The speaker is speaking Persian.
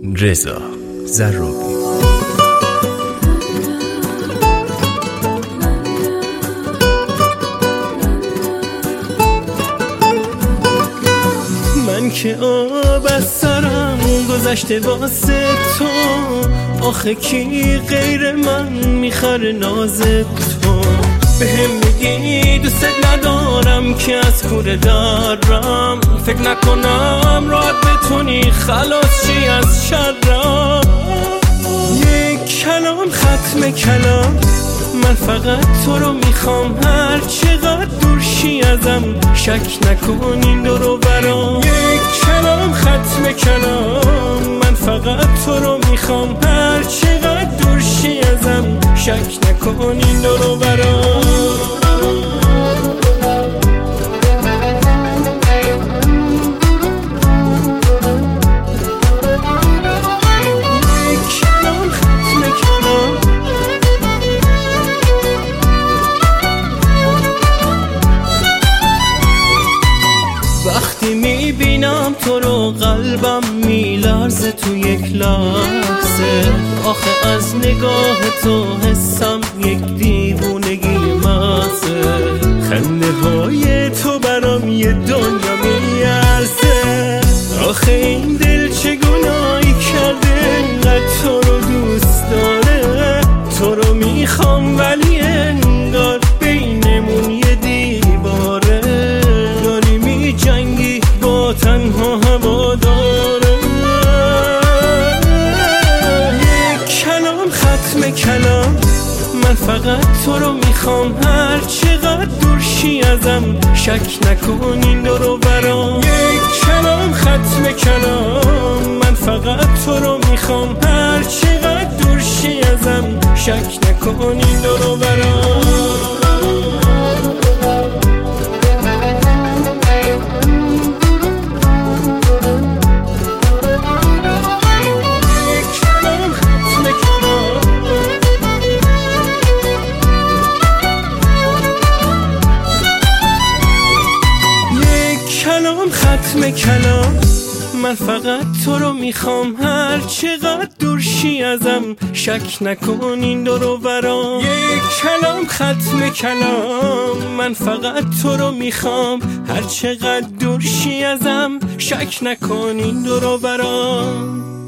رضا ضروبی. من که آب از سرم گذشته واسه تو، آخه کی غیر من میخره ناز تو؟ بهم میگی دوست ندارم که از کوره دارم، فکر نکنم راحت بتونی خلاص چی از شرم. یک کلام ختم کلام، من فقط تو رو میخوام، هر چقدر دور شی ازم شک نکن این دور و برام. یک کلام ختم کلام، من فقط تو رو میخوام، هر چقدر دور شی ازم شک نکن این دور و برام. وقتی میبینم تو رو قلبم میلرزه تو یک لحظه، آخه از نگاه تو حسم یک دیوونگی محضه. خنده های تو برام یه دنیا میارزه، آخه این دل چه گناهی کرده اینقدر تو رو دوست داره. تو رو میخوام ولی انگار بینمون یه دیواره، داری میجنگی با تنها هوا داره. یک کلام ختم کلام، من فقط تو رو میخوام، هر چقدر دور شی ازم شک نکن این دور و برام. یک کلام ختم کلام، من فقط تو رو میخوام، هر چقدر دور شی ازم شک نکن این دور و برام. ختم کلام، من فقط تو رو میخوام، هر چقدر دور شی ازم شک نکن این دور و برام. یک کلام ختم کلام، من فقط تو رو میخوام، هر چقدر دور شی ازم شک نکن این دور و برام.